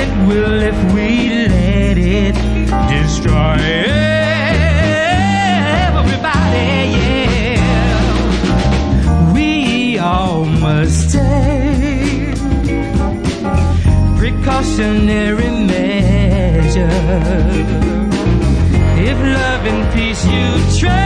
it will if we let it destroy everybody, yeah. We all must take precautionary measures. If love and peace you try,